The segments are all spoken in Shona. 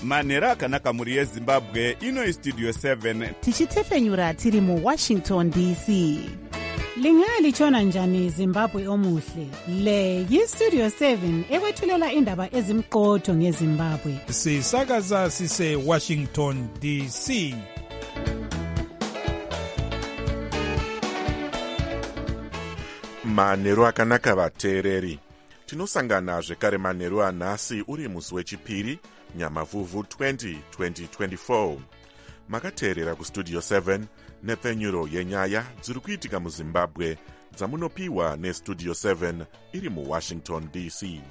manheru akanaka mhuri yezimbabwe. Ino Studio 7 tichitefenyura tiri muWashington DC. Lingalitshona njani Zimbabwe omuhle? Le yiStudio 7 ekwethulela indaba ezimqotho ngeZimbabwe. Sisakaza sise Washington DC. Manheru akanaka vateereri. Tinosangana zvekare manheru anhasi uri musi wechipiri Nyamavhuvhu 2024. Makateerera kuStudio 7 nepfenyuro yenyaya dziri kuitika muZimbabwe dzamunopiwa neStudio 7 iri muWashington DC.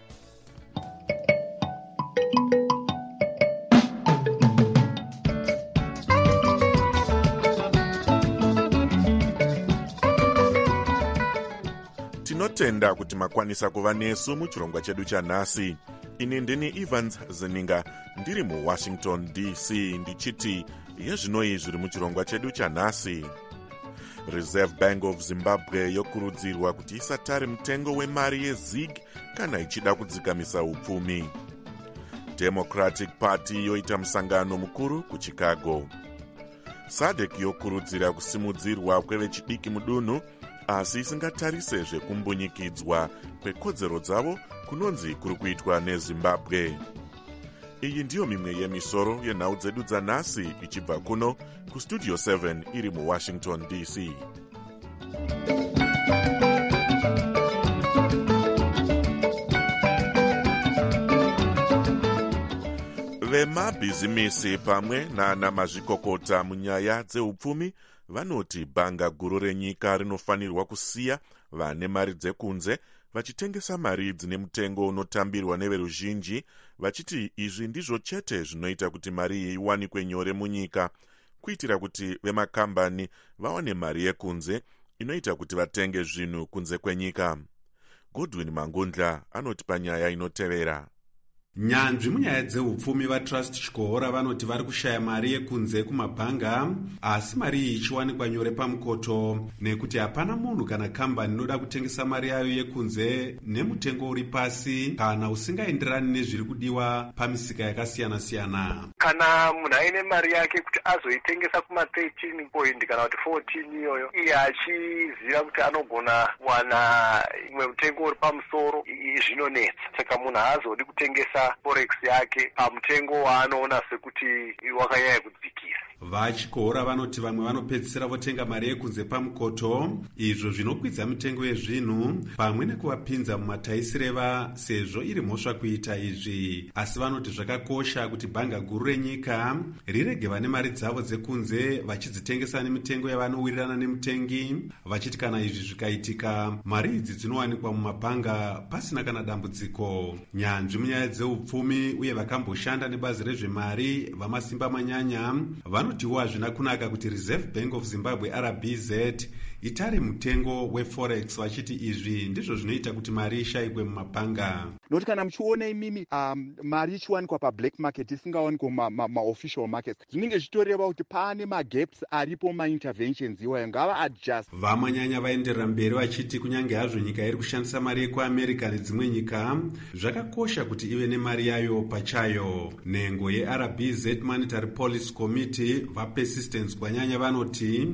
Tinotenda kuti makwanisa kuva nesu muchirongwa chedu chanhasi. Ini ndini Evans Zeninga ndiri muWashington DC ndichiti yezvinoi zviri muchirongwa chedu chanhasi. Reserve Bank of Zimbabwe yokurudzirwa kuti isatare mutengo wemari yeZig kana ichida kudzikamisa upfumi. Democratic Party yoita musangano mukuru kuChicago. SADC yokurudzira kusimudzirwa kwevechidiki mudunhu asi isingatarise zvekumbunyikidzwa kwekodzero dzavo kunonzi kuri kuitwa neZimbabwe. Iyi ndiyo mimwe yemisoro yenhau dzedu dzanhasi ichibva kuno kuStudio 7 iri muWashington DC. Vemabhizimisi pamwe nana mazvikokota munyaya dzeupfumi vanoti bhanga guru renyika rinofanirwa kusiya vane mari dzekunze vachitengesa mari dzine mutengo unotambirwa neveruzhinji, vachiti izvi ndizvo chete zvinoita kuti mari iyi iwanikwe nyore munyika, kuitira kuti vemakambani vawane mari yekunze inoita kuti vatenge zvinhu kunze kwenyika. Godwin Mangundla anoti panyaya inotevera. Nyanzvi munyaya dzeupfumi vaTrust Chikohora vanoti vari kushaya mari yekunze kumabhanga, asi mari iyi ichiwanikwa nyore pamukoto nekuti hapana munhu kana kambani inoda kutengesa mari yayo yekunze nemutengo uri pasi kana usingaenderani nezviri kudiwa pamisika yakasiyana-siyana. Kana munhu aine mari yake kuti azoitengesa kuma13 point kana kuti 14 iyoyo, iye achiziva kuti anogona wana imwe mutengo uri pamusoro, zvinonetsa. Saka munhu haazodi kutengesa forex yake pamutengo waanoona sekuti wakanyanya kudzikira. VaChikohora vanoti vamwe vanopedzisira votenga mari yekunze pamukoto, izvo zvinokwidza mitengo yezvinhu pamwe nekuvapinza mumataisireva sezvo iri mhosva kuita izvi. Asi vanoti zvakakosha kuti bhanga guru renyika rirege vane mari dzavo dzekunze vachidzitengesa nemitengo yavanowirirana nemutengi, vachiti kana izvi zvikaitika mari idzi dzinowanikwa mumabhanga pasina kana dambudziko. Nyanzvi munyaya dzeupfumi uye vakamboshanda nebazi rezvemari vamasimba manyanya vanotiwo hazvina kunaka kuti Reserve Bank of Zimbabwe RBZ itare mutengo weforex, vachiti izvi ndizvo zvinoita kuti mari ishayikwe mumabhanga. Noti kana muchiona imimi mari ichiwanikwa pablack market isingawanikwa maofficial market, zvinenge zvitoreva kuti pane magaps aripo mainterventions iwayo ngava adjust. Vamanyanya vaenderera mberi vachiti kunyange hazvo nyika iri kushandisa mari yekuAmerica nedzimwe nyika, zvakakosha kuti ive nemari yayo pachayo. Nhengo yeRBZ Monetary Policy Committee vaPersistence Gwanyanya vanoti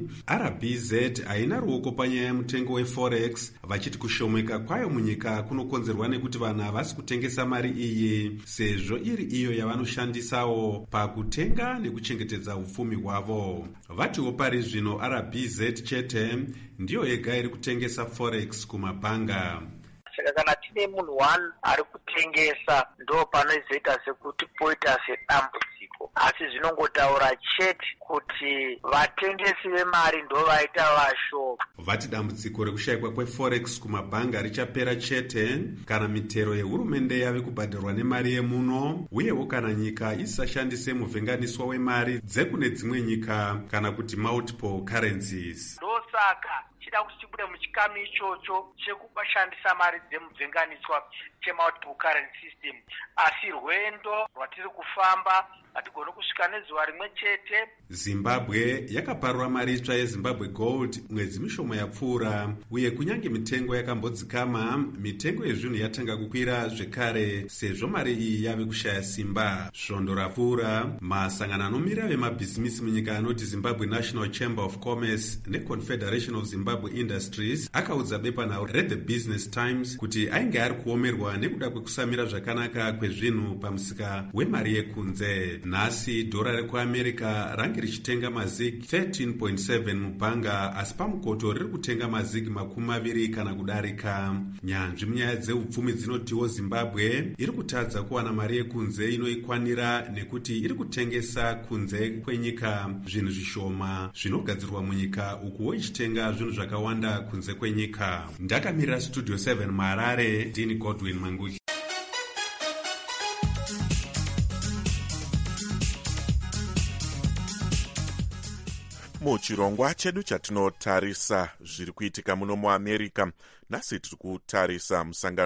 RBZ haina ruoko panyaya yemutengo weforex, vachiti kushomeka kwayo munyika kunokonzerwa nekuti vanhu havasi kutengesa mari iyi sezvo iri iyo yavanoshandisawo pakutenga nekuchengetedza upfumi hwavo. Vatiwo pari zvino RBZ chete ndiyo yega iri kutengesa forex kumabhanga. Saka kana tine munhu 1 ari kutengesa, ndo panozoita sekuti poita sedambudziko, asi zvinongotaura chete kuti vatengesi vemari ndo vaita vashoma. Vati dambudziko rekushayikwa kweforex kumabhanga richapera chete kana mitero yehurumende yave kubhadharwa nemari yemuno, uyewo kana nyika isashandise muvhenganiswa wemari dzekune dzimwe nyika kana kuti multiple currencies. saka chida kuti tibude muchikamu ichocho chekushandisa mari dzemubvenganiswa chemultiple currency system. Asi rwendo rwatiri kufamba hatigoni kusvika nezuva rimwe chete. Zimbabwe yakaparura mari itsva yeZimbabwe Gold mwedzi mishomo yapfuura, uye kunyange mitengo yakambodzikama, mitengo yezvinhu yatanga kukwira zvekare sezvo mari iyi yave kushaya simba. Svondo rapfuura, masangano anomira vemabhizimisi munyika anoti Zimbabwe National Chamber of Commerce neConfederation of Zimbabwe Industries akaudza bepanhau reThe Business Times kuti ainge ari kuomerwa nekuda kwekusamira zvakanaka kwezvinhu pamusika wemari yekunze. Nhasi dhora rekuAmerica range richitenga mazigi 13.7 mubhanga, asi pamukoto riri kutenga mazigi 20 kana kudarika. Nyanzvi munyaya dzeupfumi dzinotiwo Zimbabwe iri kutadza kuwana mari yekunze inoikwanira nekuti iri kutengesa kunze kwenyika zvinhu zvishoma zvinogadzirwa munyika, ukuwo ichitenga zvinhu zvakawanda kunze kwenyika. Ndakamirira Studio 7 Harare, Dini Godwin Manguchi. Muchirongwa chedu chatinotarisa zviri kuitika muno muAmerica, nhasi tiri kutarisa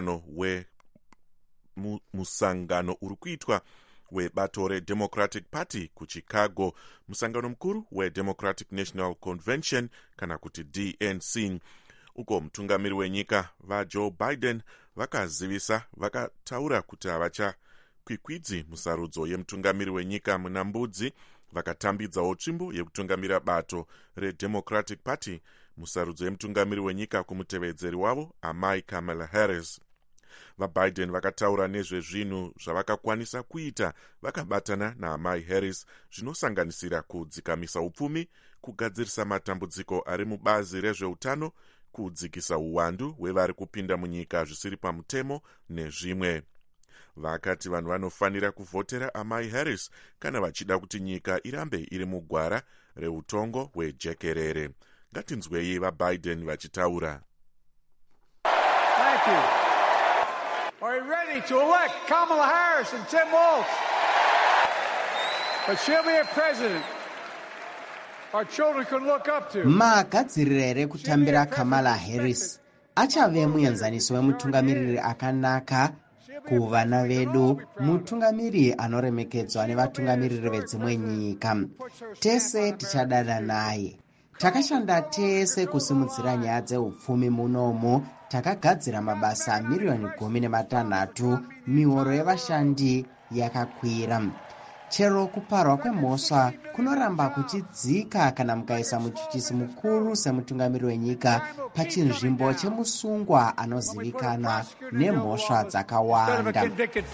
musangano uri kuitwa webato reDemocratic Party kuChicago, musangano mukuru weDemocratic National Convention kana kuti DNC. Uko mutungamiri wenyika vaJoe Biden vakataura kuti havachakwikwidzi musarudzo yemutungamiri wenyika muna mbudzi. Vakatambidzawo tsvimbo yekutungamira bato reDemocratic Party musarudzo yemutungamiri wenyika kumutevedzeri wavo amai Kamala Harris. VaBiden vakataura nezvezvinhu zvavakakwanisa kuita vakabatana naamai Harris, zvinosanganisira kudzikamisa upfumi, kugadzirisa matambudziko ari mubazi rezveutano, kudzikisa uwandu hwevari kupinda munyika zvisiri pamutemo nezvimwe. Vakati vanhu vanofanira kuvhotera amai Harris kana vachida kuti nyika irambe iri mugwara reutongo hwejekerere. Ngatinzwei vaBiden vachitaura. Thank you. Are you ready to elect Kamala Harris and Tim Walz? But she'll be a president our children can look up to. Magadzirira here kutambira Kamala Harris. Achave muenzaniso wemutungamiriri akanaka kuvana vedu, mutungamiri anoremekedzwa nevatungamiriri vedzimwe nyika. Tese tichadada naye. Takashanda tese kusimudzira nyaya dzeupfumi munomu, takagadzira mabasa milioni 16, mihoro yevashandi yakakwira. Chero kuparwa kwemhosva kunoramba kuchidzika kana mukaisa muchuchisi mukuru semutungamiri wenyika pachinzvimbo chemusungwa anozivikanwa nemhosva dzakawanda.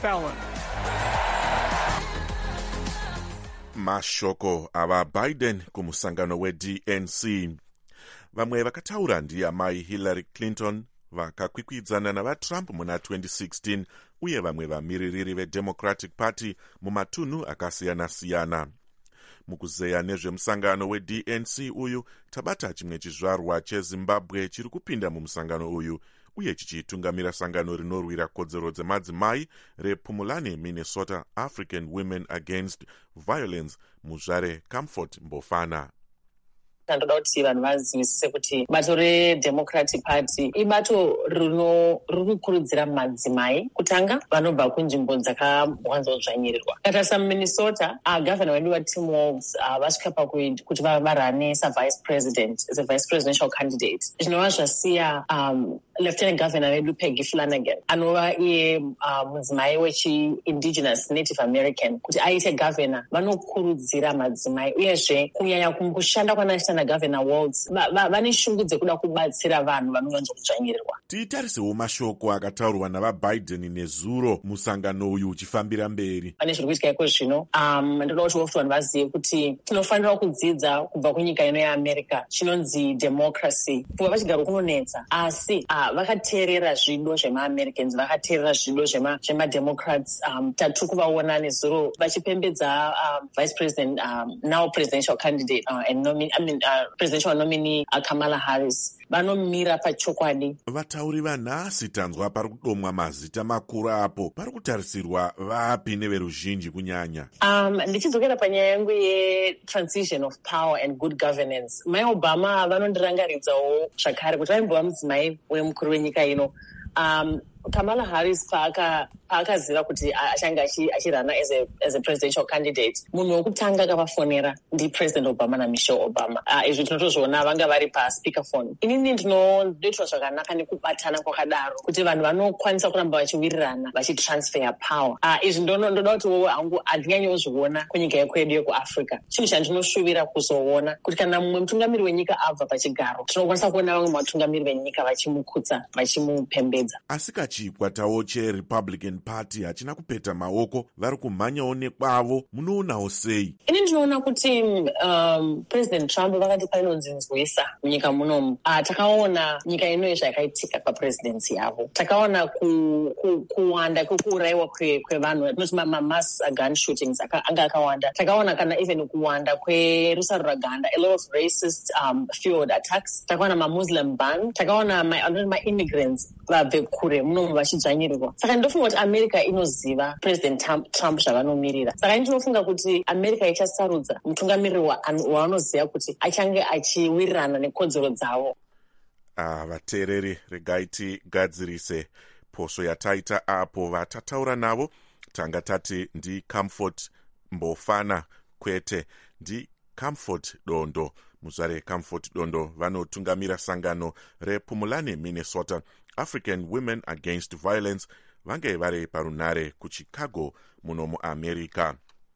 Mashoko ava Biden kumusangano weDNC. Vamwe vakataura ndiamai Hillary Clinton vakakwikwidzana navaTrump muna 2016, uye vamwe vamiririri veDemocratic Party mumatunhu akasiyana-siyana. Mukuzeya nezvemusangano weDNC uyu, tabata chimwe chizvarwa cheZimbabwe chiri kupinda mumusangano uyu, uye chichitungamira sangano rinorwira kodzero dzemadzimai rePumulani, Minnesota African Women Against Violence, muzvare Comfort Mbofana. Ndoda kuti vanhu vazivisise kuti bato reDemocratic Party ibato rinokurudzira madzimai kutanga vanobva kunzvimbo dzakawanzodzvanyirirwa. Katarisa muMinnesota, gavana wedu waTim Walz vasvika pakuti varane savice president, as a vice presidential candidate. Zvinova zvasiya Lieutenant Governor wedu Peggy Flanagan, anova iye mudzimai wechi-indigenous Native American, kuti aite governor. Vanokurudzira madzimai, uyezve kunyanya kushanda kwanaita Governor Walz vane shungu dzekuda kubatsira vanhu vanovanzokudzvanyirirwa. Titarisewo mashoko akataurwa navaBiden nezuro musangano uyu uchifambira mberi. Pane zviri kuitika iko zvino, ndoda kuti vanhu vazive kuti tinofanira kudzidza kubva kunyika ino yeAmerica chinonzi democracy. Kuva vachigara kunonetsa, asi vakateerera zvido zvemaAmericans, vakateerera zvido zvemademocrats. Tatu kuvaona nezuro vachipembedza vice president, now presidential candidate, and presidential nominee Kamala Harris vanomira pachokwadi. Vatauri vanhasi tanzwa pari kudomwa mazita makuru apo. Pari kutarisirwa vapi neveruzhinji kunyanya? Ndichidzokera panyaya yangu ye-transition of power and good governance, mai Obama vanondirangaridzawo zvakare kuti vaimbova mudzimai wemukuru wenyika ino. Kamala Harris paakaziva kuti achange achirana as a presidential candidate, munhu wokutanga akavafonera ndiPresident Obama naMichelle Obama. Izvi tinotozviona vanga vari paspeakerphone. Inini ndinoitwa zvakanaka nekubatana kwakadaro kuti vanhu vanokwanisa kuramba vachiwirirana vachitransfer power. Izvi ndoda kuti hangu handinganyozviona kunyika yekwedu yekuAfrica. Chinhu chandinoshuvira kuzoona kuti kana mumwe mutungamiri wenyika abva pachigaro, tinokwanisa kuona vamwe vatungamiri venyika vachimukutsa, vachimupembedza. Asi kachikwatawo cheRepublican Party hachina kupeta maoko, vari kumhanyawo nekwavo. Munoonawo sei? Ini ndinoona kuti President Trump vakati painonzinzwisa munyika munomu. Takaona nyika ino zvakaitika papresidency yavo. Takaona kuwanda kwekuurayiwa kwevanhu, tinoti mass gun shootings anga akawanda. Takaona kana even kuwanda kwerusaro raganda, a lot of racist fueled attacks. Takaona mamuslim ban. Takaona ma-immigrants vabve kure munomu vachidzvanyirirwa. Saka ndofunga kuti America inoziva President Trump zvavanomirira. Saka ndinofunga kuti America ichasarudza mutungamiriri waanoziva kuti achange achiwirirana nekodzero dzavo. Vateereri, regai tigadzirise posvo yataita apo. Vatataura navo tanga tati ndiComfort Mbofana, kwete ndiComfort Dondo. Muzvare Comfort Dondo vanotungamira sangano rePumulani, Minnesota, African Women Against Violence, vange vari parunare kuChicago muno muAmerica.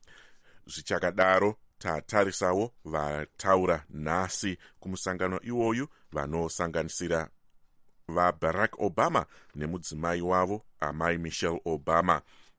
Zvichakadaro tatarisawo vataura nhasi kumusangano iwoyu vanosanganisira vaBarack Obama nemudzimai wavo amai Michelle Obama.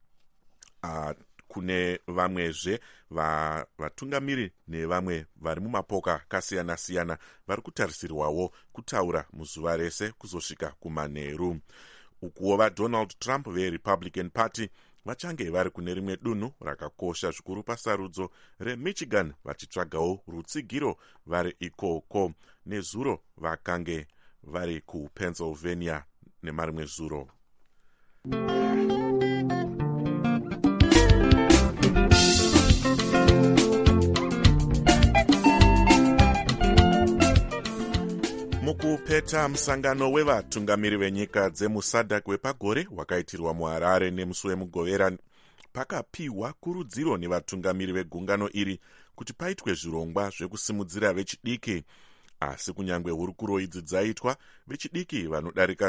Kune vamwezve vatungamiri nevamwe vari mumapoka akasiyana-siyana vari kutarisirwawo kutaura muzuva rese kuzosvika kumanheru. Ukuwo vaDonald Trump veRepublican Party vachange vari kune rimwe dunhu rakakosha zvikuru pasarudzo reMichigan vachitsvagawo rutsigiro vari ikoko. Nezuro vakange vari kuPennsylvania nemarimwe zuro. Mukupeta musangano wevatungamiri venyika dzemuSADC wepagore wakaitirwa muHarare nemusi wemugovera, pakapiwa kurudziro nevatungamiri vegungano iri kuti paitwe zvirongwa zvekusimudzira vechidiki. Asi kunyange hurukuro idzi dzaitwa, vechidiki vanodarika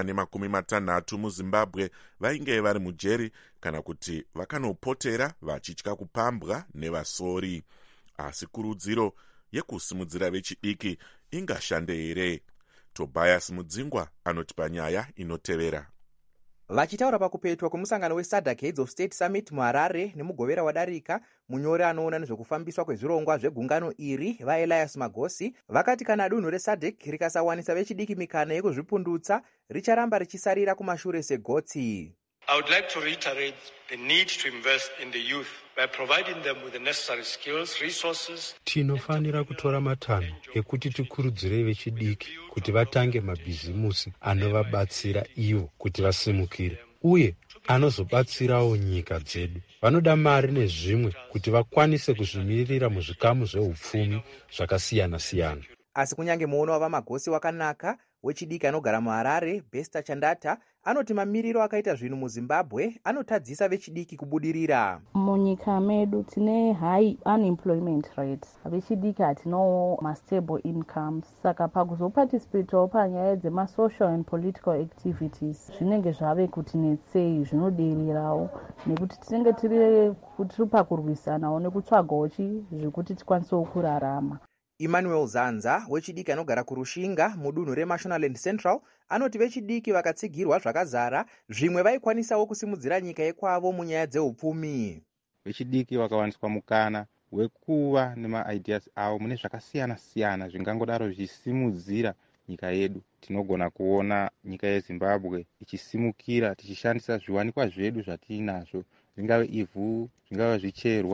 160 muZimbabwe vainge vari mujeri kana kuti vakanopotera vachitya kupambwa nevasori. Asi kurudziro yekusimudzira vechidiki ingashande here? Tobias Mudzingwa anotipa nyaya inotevera. Vachitaura pakupetwa kwemusangano weSADC Heads of State Summit muHarare nemugovera wadarika, munyori anoona nezvekufambiswa kwezvirongwa zvegungano iri vaElias Magosi vakati kana dunhu reSADC rikasawanisa vechidiki mikana yekuzvipundutsa richaramba richisarira kumashure segotsi. I would like to reiterate the need to invest in the youth by providing them with the necessary skills, resources. Tinofanira kutora matanho ekuti tikurudzire vechidiki kuti vatange mabhizimusi anovabatsira ivo kuti vasimukire uye anozobatsirawo nyika dzedu. Vanoda mari nezvimwe kuti vakwanise kuzvimirira muzvikamu zveupfumi zvakasiyana-siyana. Asi kunyange muono wavaMagosi wakanaka, wechidiki anogara muHarare, Besta Chandata, anoti mamiriro akaita zvinhu muZimbabwe anotadzisa vechidiki kubudirira. Munyika medu tine high unemployment rate. Vechidiki hatinawo ma-stable incomes. Saka pakuzoparticipatawo panyaya dzema-social and political activities zvinenge zvave kuti netsei, zvinodererawo nekuti tinenge tiri pakurwisanawo nekutsvagawo zvekuti tikwanisewo kurarama. Emmanuel Zanza, wechidiki anogara kuRushinga mudunhu reMashonaland Central, anoti vechidiki vakatsigirwa zvakazara, zvimwe vaikwanisawo kusimudzira nyika yekwavo munyaya dzeupfumi. Vechidiki vakawaniswa mukana wekuva nemaideas avo mune zvakasiyana-siyana zvingangodaro zvichisimudzira nyika yedu. Tinogona kuona nyika yeZimbabwe ichisimukira tichishandisa zviwanikwa zvedu zvatinazvo, zvingave ivhu, zvingave zvicherwa,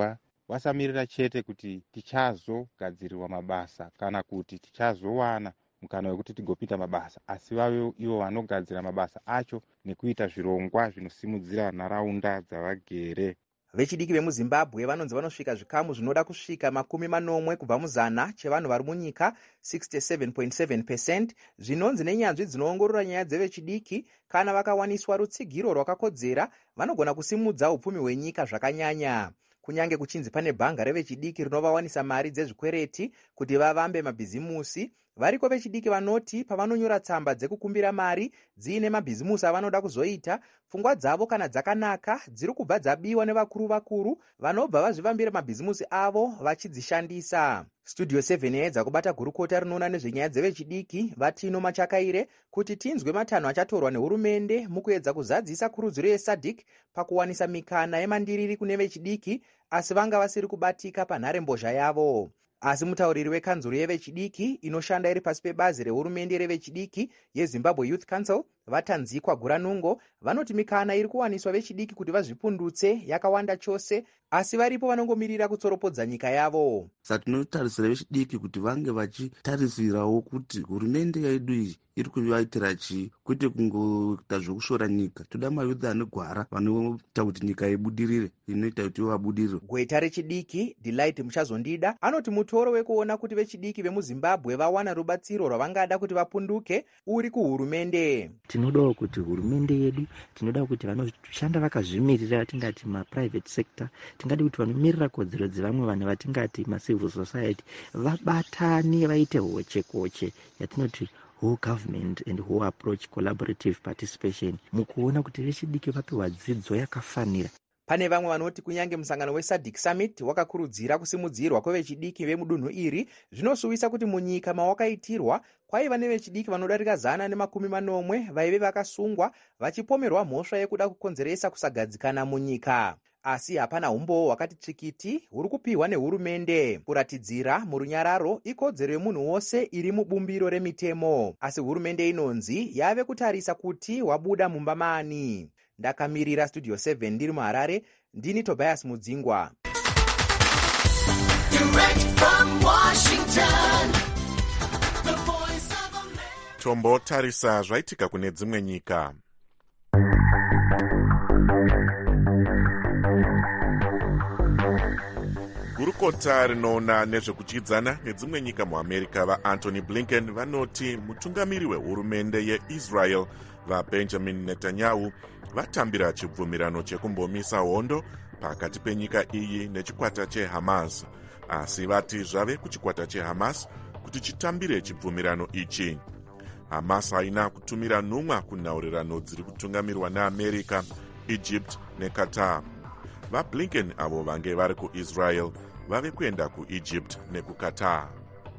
wasamirira chete kuti tichazogadzirirwa mabasa kana kuti tichazowana mukana wekuti tigopita mabasa, asi vave ivo vanogadzira mabasa acho nekuita zvirongwa zvinosimudzira nharaunda dzavagere. Vechidiki vemuZimbabwe vanonzi vanosvika zvikamu zvinoda kusvika 40 kubva muzana chevanhu vari munyika, 67.7%, zvinonzi nenyanzvi dzinoongorora nyaya dzevechidiki kana vakawaniswa rutsigiro rwakakodzera vanogona kusimudza upfumi hwenyika zvakanyanya. Kunyange kuchinzi pane bhanga revechidiki rinovawanisa mari dzezvikwereti kuti vavambe mabhizimusi, variko vechidiki vanoti pavanonyora tsamba dzekukumbira mari dziine mabhizimusi avanoda kuzoita, pfungwa dzavo kana dzakanaka dziri kubva dzabiwa nevakuru vanobva vazvivambira mabhizimusi avo vachidzishandisa. Studio 7 yaedza kubata gurukota rinoona nezvenyaya dzevechidiki Vatino Machakaire kuti tinzwe matanho achatorwa nehurumende mukuedza kuzadzisa kurudziro yeSADC pakuwanisa mikana yemandiriri kune vechidiki, asi vanga vasiri kubatika panharembozha yavo. Asi mutauriri wekanzuro yevechidiki inoshanda iri pasi pebazi rehurumende revechidiki yeZimbabwe Youth Council, Vatanzikwa Guranungo, vanoti mikana iri kuwaniswa vechidiki kuti vazvipundutse yakawanda chose, asi varipo vanongomirira kutsoropodza nyika yavo. Satinotarisira vechidiki kuti vange vachitarisirawo kuti hurumende yedu iyi iri kuvaitira chii, kwete kungoita zvokushora nyika. Toda mayuthi anogwara vanoita kuti nyika ibudirire, inoita kuti vabudirire. Gweta rechidiki Delight Muchazondida anoti mutoro wekuona kuti vechidiki vemuZimbabwe vawana rubatsiro rwavangada kuti vapunduke uri kuhurumende. Tinodawo kuti hurumende yedu, tinoda kuti vanoshanda vakazvimirira, tingati maprivate sector, tingati kuti vanomirira kodzero dzevamwe vanhu vatingati macivil society vabatane vaite hoche yatinoti whole government and whole approach collaborative participation mukuona kuti vechidiki vapiwa dzidzo yakafanira. Pane vamwe vanoti kunyange musangano weSADC Summit wakakurudzira kusimudzirwa kwevechidiki vemudunhu iri, zvinosuwisa kuti munyika mawakaitirwa kwaiva nevechidiki vanodarika 140 vaive vakasungwa vachipomerwa mhosva yekuda kukonzeresa kusagadzikana munyika. Asi hapana umbowo hwakati tsvikiti huri kupiwa nehurumende kuratidzira murunyararo ikodzero yemunhu wose iri mubumbiro remitemo, asi hurumende inonzi yave kutarisa kuti wabuda mumba maani. Ndakamirira Studio 7 ndiri muHarare, ndini Tobias Mudzingwa. Tombotarisa zvaitika kune dzimwe nyika. Gurukota rinoona nezvekuchidzana nedzimwe nyika muAmerica vaAntony Blinken vanoti mutungamiri wehurumende yeIsrael vaBenjamin Netanyahu vatambira chibvumirano chekumbomisa hondo pakati penyika iyi nechikwata cheHamas, asi vati zvave kuchikwata cheHamas kuti chitambire chibvumirano ichi. Hamas haina kutumira nhumwa kunhaurirano dziri kutungamirwa neAmerica, Egypt neQatar. VaBlinken avo vange vari kuIsrael vave kuenda kuEgypt nekuQatar.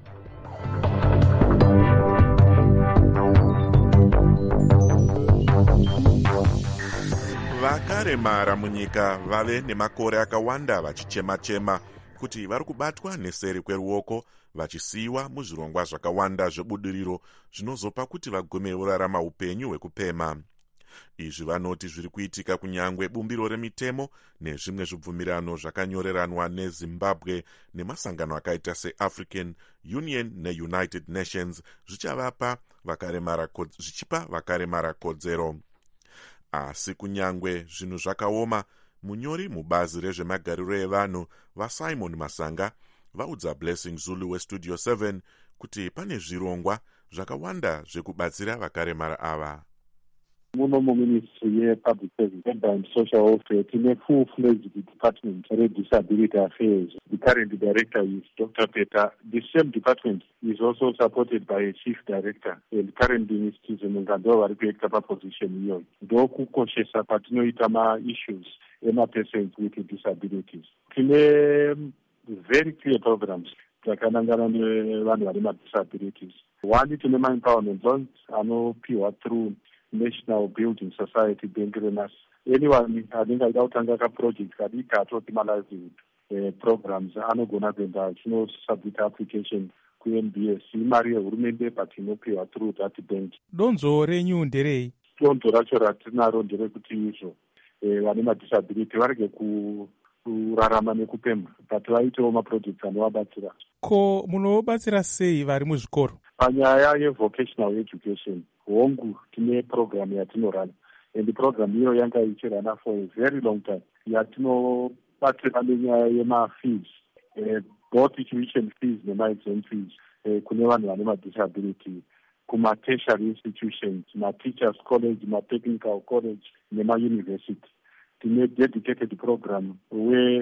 Vakaremara munyika vave nemakore akawanda vachichema-chema kuti vari kubatwa neseri kweruoko, vachisiyiwa muzvirongwa zvakawanda zvebudiriro zvinozopa kuti vagume vorarama upenyu hwekupema. Izvi vanoti zviri kuitika kunyangwe bumbiro remitemo nezvimwe zvibvumirano zvakanyoreranwa neZimbabwe nemasangano akaita seAfrican Union neUnited Nations zvichipa vakaremara kodzero. Asi kunyangwe zvinhu zvakaoma, munyori mubazi rezvemagariro evanhu vaSimon Masanga vaudza Blessing Zulu weStudio 7 kuti pane zvirongwa zvakawanda zvekubatsira vakaremara ava. Muno muministry yepublic service and social welfare tine full-fledged department redisability affairs. The current director is Dr. Peter. The same department is also supported by a chief director. The current ministry ndo vari kuita paposition iyoyo. Ndokukoshesa patinoita ma-issues ema-persons with disabilities. Tine very clear programs dzakanangana nevanhu vari ma-disabilities. One, tine ma-empowerment loans anopiwa through National Building Society Bank Renas. Anyone anenge aida kutanga ka-project kadiki atoti ma-livelihood programs anogona kuenda achinosubmit application kuNBS. Imari yehurumende but inopiwa through that bank. Donzo renyu nderei? Donzo racho ratinaro nderekuti izvo vane madisability varege kurarama nekupemha, but vaitewo maprojects anovabatsira. Ko munobatsira sei vari muzvikoro? Panyaya yevocational education, hongu tine program yatinorana, and program iyo yanga ichirana for a very long time, yatinobatsira nenyaya yemafees, both tuition fees nema-exam fees, kune vanhu vane madisability, kuma-tertiary institutions, ma-teachers college, ma-technical college, nema-university. Tine dedicated program where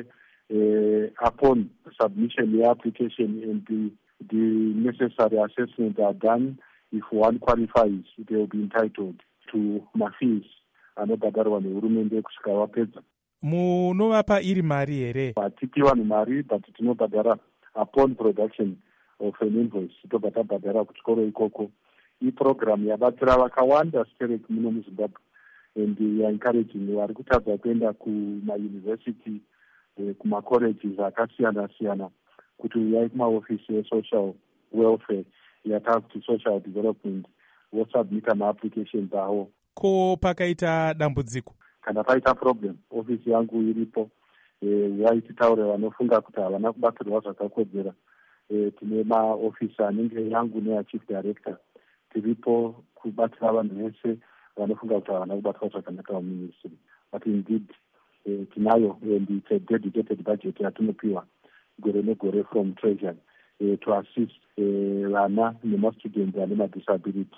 upon submission the application and the necessary assessment are done, if one qualifies, they will be entitled to mafees anobhadharwa nehurumende kusvika vapedza. Munovapa iri mari here? Hatipi vanhu mari, but tinobhadhara upon production of an invoice, tobva tabhadhara kuchikoro ikoko. Iyi program yabatsira vakawanda stereki muno muZimbabwe, and yaencouraging vari kutadza kuenda kumauniversity, kumacolleges akasiyana siyana, kuti uyai kumaofisi esocial welfare yakakuti social development vosubmita maapplications avo. Ko pakaita dambudziko, kana paita problem, ofisi yangu iripo, uyai titaure vanofunga kuti havana kubatsirwa zvakakodzera. Tine maofisi anenge yangu neachief director, tiripo kubatsira vanhu vese vanofunga kuti havana kubatwa zvakanaka muministry. But indeed tinayo, and it's a dedicated budget yatinopiwa gore negore from treasury to assist vana nemastudents ane madisability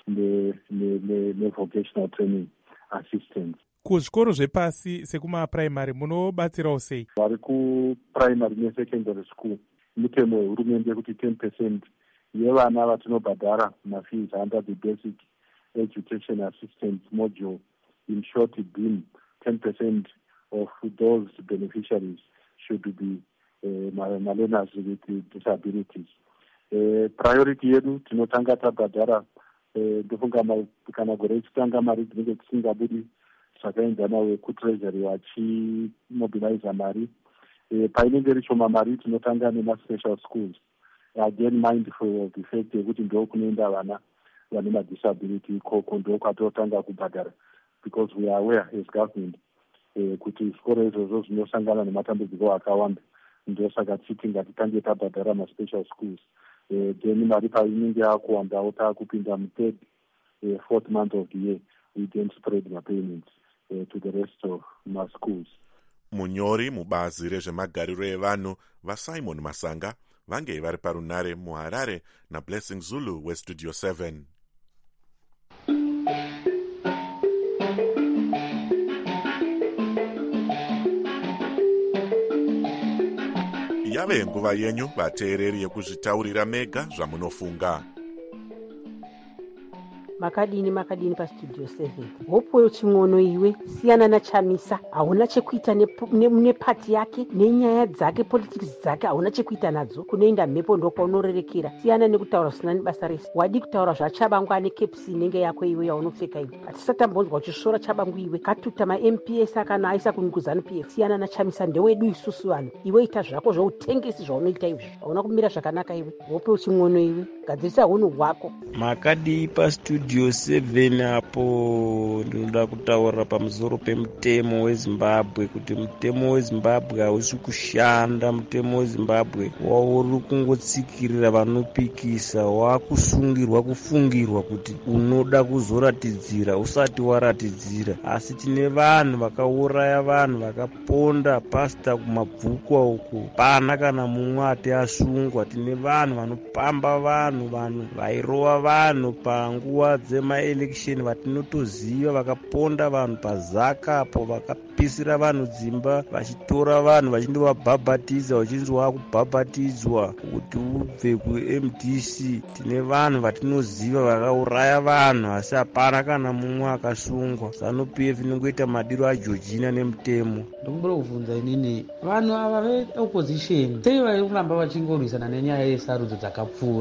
nevocational training assistance. Kuzvikoro zvepasi sekumaprimary munobatsirawo sei? Vari kuprimary nesecondary school, mutemo wehurumende kuti 10% yevana vatinobhadhara mafees under the basic education assistance module, in short BEAM, 10% of those beneficiaries should be learners with disabilities. Priority yedu tinotanga tabhadhara, ndofunga kana gore ichitanga mari dzinenge dzisingabudi zvakaenzana wekutreasury vachimobiliza mari. Painenge rishoma mari tinotanga nemaspecial schools, again mindful of the fact yekuti ndo kunoenda vana vane madisability ikoko, ndo kwatotanga kubhadhara, because we are aware as government kuti zvikoro izvozvo zvinosangana nematambudziko akawanda, ndosaka titi ngatitange tabhadhara maspecial schools. Then mari painenge yakuwandawo taakupinda mu3rd, 4th month of the year, we then spread the payments to the rest of my schools. Munyori mubazi rezvemagariro evanhu vaSimon Masanga vange vari parunare muHarare naBlessing Zulu weStudio 7. Yave nguva yenyu vateereri yekuzvitaurira mega zvamunofunga. Makadini paStudio 7. Hopoyo chimwono iwe, siyana naChamisa, hauna chekuita nepati yake, nenyaya dzake, politics dzake, hauna chekuita nadzo. Kunoenda mhepo ndokaunorerekera. Siyana nekutaura zvisina nebasa rese. Wadi kutaura zvaChabangu ane kepsi inenge yako iwe yaunopfeka iwe. Hatisatambonzwa uchisvora Chabangu iwe. Katuta maMPS akana aisa kunukuzanu PF. Siyana naChamisa, ndewedu isusu vanhu. Iwe ita zvako zvautengesi zvaunoita izvo. Hauna kumira zvakanaka iwe. Hopoyo chimwono iwe. Gadzirisa hunhu hwako. Makadi paStudio 7 apo ndinoda kutaura pamusoro pemutemo weZimbabwe, kuti mutemo weZimbabwe hausi kushanda. Mutemo weZimbabwe wauri kungotsikirira vanopikisa, wakusungirwa kufungirwa kuti unoda kuzoratidzira usati waratidzira. Asi tine vanhu vakauraya vanhu, vakaponda pasta kumabvukwa uko, pana kana mumwe ati asungwa. Tine vanhu vanopamba vanhu vairova vanhu panguva dzemaelection vatinotoziva, vakaponda vanhu pazaka apo, vakapisira vanhu dzimba, vachitora vanhu vachindovabhabhatiza, vachinzi wakubhabhatidzwa kuti ubve kuMDC. Tine vanhu vatinoziva vakauraya vanhu, asi hapana kana mumwe akasungwa. ZANU-PF inongoita madiro aJorgina nemutemo. Ndikumbura kubvunza inini, vanhu ava veopposition sei vari kuramba vachingorwisana nenyaya yesarudzo dzakapfuura? SADC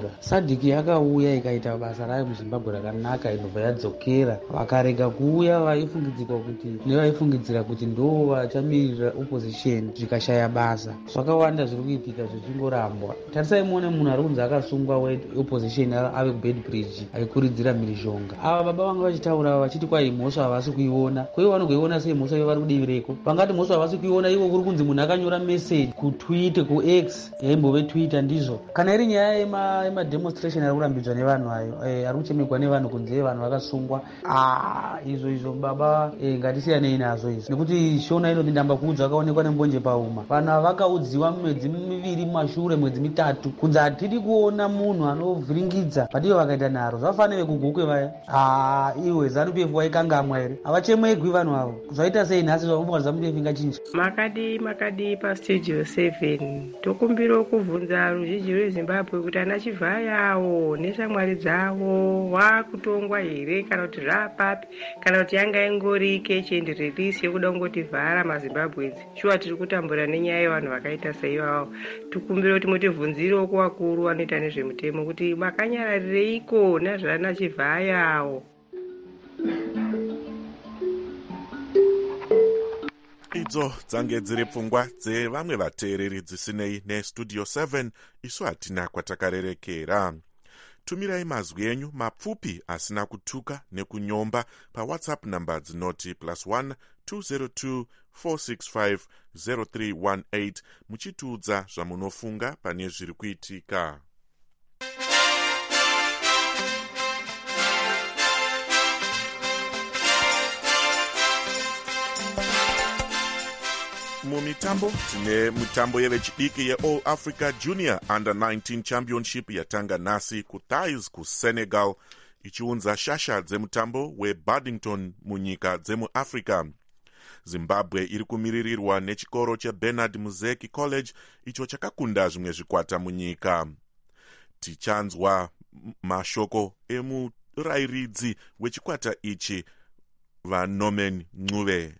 SADC yakauya ikaita basa rayo muZimbabwe rakanaka, inobva yadzokera, vakarega kuuya vaifungidzira kuti ndo vachamirira opposition zvikashaya basa. Zvakawanda zviri kuitika zvichingorambwa. Tarisai muone munhu ari kunzi akasungwa opposition ave kuBedbridge aikuridzira mhirizhonga. Ava baba vanga vachitaura vachiti kwai mhosva havasi kuiona. Kwaivo vanogoiona sei mhosva iyo vari kudivi reko? Vangati mhosva havasi kuiona, ivo kuri kunzi munhu akanyora message kutwitter, kuX yaimbove Twitter ndizvo. Kana iri nyaya yemademonstration ari kurambidzwa nevanhu ayo, ari kuchemekwa nevanhu kunze vanhu vakasungwa, izvo baba ngatisiyanei nazvo izvo, nekuti shona ino ndamba kuudzwa akaonekwa nembonje pauma. Vanhu avakaudziwa mwedzi miviri mumashure, mwedzi mitatu, kunzi hatidi kuona munhu anovhiringidza, pativo vakaita naro zvafanire kugukwe vaya. Iwe ZANU-PF waikangamwa here? Havachemegwi vanhu avo. Zvaita sei nhasi zvavamboka ZANU-PF ingachinja? Makadi pastudio 7 tokumbira kuvhunza ruzhinji rweZimbabwe kuti ana Chivhayawo neshamwari dzavo wakutongwa here kana kuti zvapapi, kana kuti yanga ingori catch and release yekuda kungoti vhara maZimbabwenzi. Shuwa tiri kutambura nenyaya yevanhu vakaita seivavo. Tikumbira kuti mutivhunzirewo kuvakuru vanoita nezvemutemo kuti makanyarareiko nazvana Chivhayawo. Idzo dzange dziri pfungwa dzevamwe vateereri dzisinei nestudio 7, isu hatina kwatakarerekera. Tumirai mazwi enyu mapfupi asina kutuka nekunyomba paWhatsApp namba dzinoti +1 202 465 0318 muchitiudza zvamunofunga pane zviri kuitika. Mumitambo tine mitambo yevechidiki yeAll Africa Junior Under 19 Championship yatanga nasi kuThais kuSenegal, ichiunza shasha dzemutambo weBaddington munyika dzemuAfrica. Zimbabwe iri kumiririrwa nechikoro cheBernard Muzeki College, icho chakakunda zvimwe zvikwata munyika. Tichanzwa mashoko emurairidzi wechikwata ichi, vaNorman Ncube.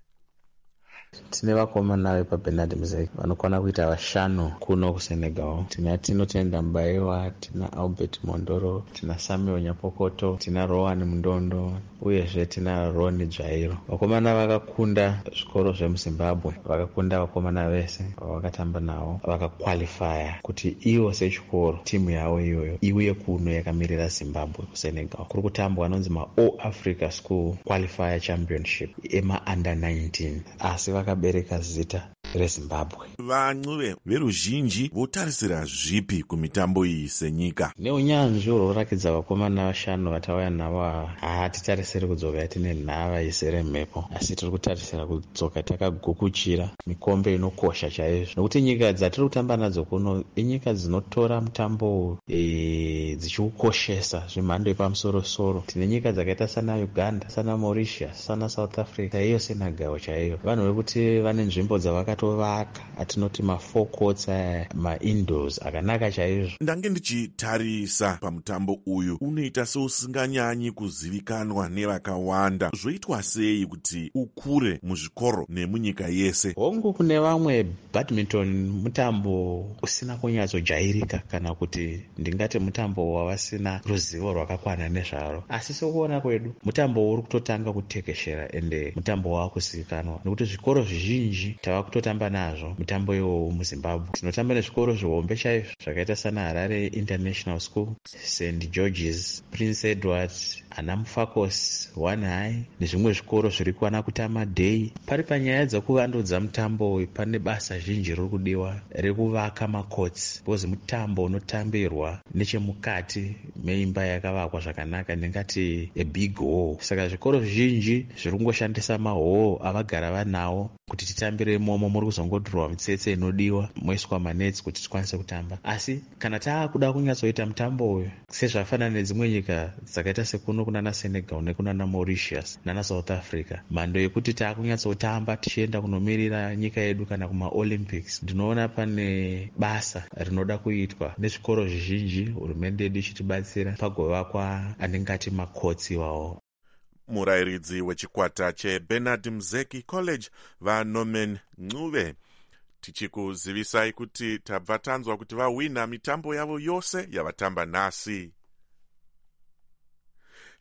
Tine vakomana vepaBernard Muzeki vanokwana kuita vashanu kuno kuSenegal. Tina Tinotenda Mbaiwa, tina Albert Mondoro, tina Samuel Nyapokoto, tina Rowan Mundondo, uyezve tina Roni Dzvairo. Vakomana vakakunda zvikoro zvemuZimbabwe, vakakunda vakomana vese vakatamba navo, vakakwalifaya kuti ivo sechikoro timu yavo iyoyo iuye kuno yakamirira Zimbabwe kuSenegal. Kuri kutambwa anonzi maAll Africa School Qualifier Championship ema-under 19, asi vakabereka zita reZimbabwe. VaNcube veruzhinji votarisira zvipi kumitambo iyi senyika? Neunyanzvi hunorakidza vakomana vashanu vatauya navo hatitarisiri kudzoka tine nhava izere mhepo, asi tiri kutarisira kudzoka takagukuchira mikombe inokosha chaizvo, nokuti nyika dzatiri kutamba nadzo kuno inyika dzinotora mutambo dzichiukoshesa zvemhando yepamusoro-soro. Tine nyika dzakaita sana Uganda, sana Mauritius, sana South Africa, iyo Senegal chaiyo. Vanhu vekuti vane nzvimbo dzavakatovaka atinoti ma4 courts, ma-indoors akanaka chaizvo. Ndange ndichitarisa pamutambo uyu unoita seusinganyanyi kuzivikanwa nevakawanda. Zvoitwa sei kuti ukure muzvikoro nemunyika yese? Hongu kune vamwe badminton mutambo usina kunyatsojairika, kana kuti ndingati mutambo wavasina ruzivo rwakakwana nezvaro, asi sokuona kwedu mutambo uri kutotanga kutekeshera ende mutambo wakuzivikanwa, nekuti zvikoro zvizhinji tava kutotamba nazvo mutambo iwowo muZimbabwe. Tinotamba nezvikoro zvihombe chaizvo zvakaita sana Harare International School, St George's, Prince Edward, ana Mufakos, One High nezvimwe zvikoro zviri kuwana kutama Day. Pari panyaya dzekuvandudza mutambo pane basa zhinji riri kudiwa rekuvaka macourts, because mutambo unotambirwa nechemukati meimba yakavakwa zvakanaka, ndingati a big hall. Saka zvikoro zvizhinji zviri kungoshandisa mahall avagara vanawo kuti titambire imomo. Muri kuzongodhurwa mitsetse inodiwa moiswa manetsi kuti tikwanise kutamba. Asi kana taakuda kunyatsoita mutambo uyu sezvafanana nedzimwe nyika dzakaita sekuno kunana Senegal nekunana Mauritius nana South Africa, mhando yekuti taakunyatsotamba tichienda kunomirira nyika yedu kana kumaOlympics, ndinoona pane basa rinoda kuitwa nezvikoro zvizhinji, hurumende yedu ichitibatsira pagovakwa anengati makotsi iwawo. Murairidzi wechikwata cheBernard Muzeki College, vaNorman Ncube. Tichikuzivisai kuti tabva tanzwa kuti vahwina mitambo yavo yose yavatamba nasi.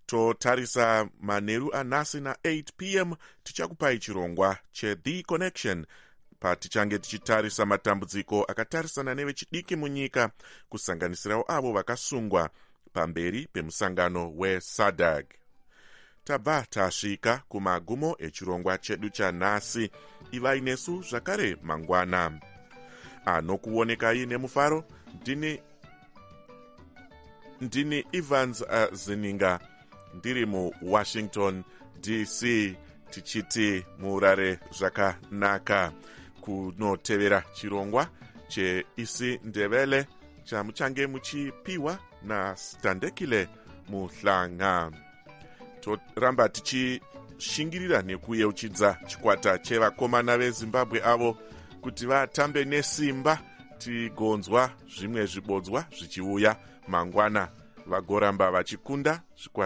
totarisa manheru anhasi na8 p.m. tichakupai chirongwa cheThe Connection patichange tichitarisa matambudziko akatarisana nevechidiki munyika, kusanganisirawo avo vakasungwa pamberi pemusangano weSADC. Tabva tasvika kumagumo echirongwa chedu chanhasi. Ivai nesu zvakare mangwana. Anokuonekai nemufaro ndini Evans Zininga, ndiri muWashington DC, tichiti murare zvakanaka kunotevera chirongwa cheIsi Ndebele chamuchange muchipiwa naStandekile Muhlanga. Toramba tichishingirira nekuyeuchidza chikwata chevakomana veZimbabwe avo kuti vatambe nesimba, tigonzwa zvimwe zvibodzwa zvichiuya mangwana vagoramba vachikunda zvikwata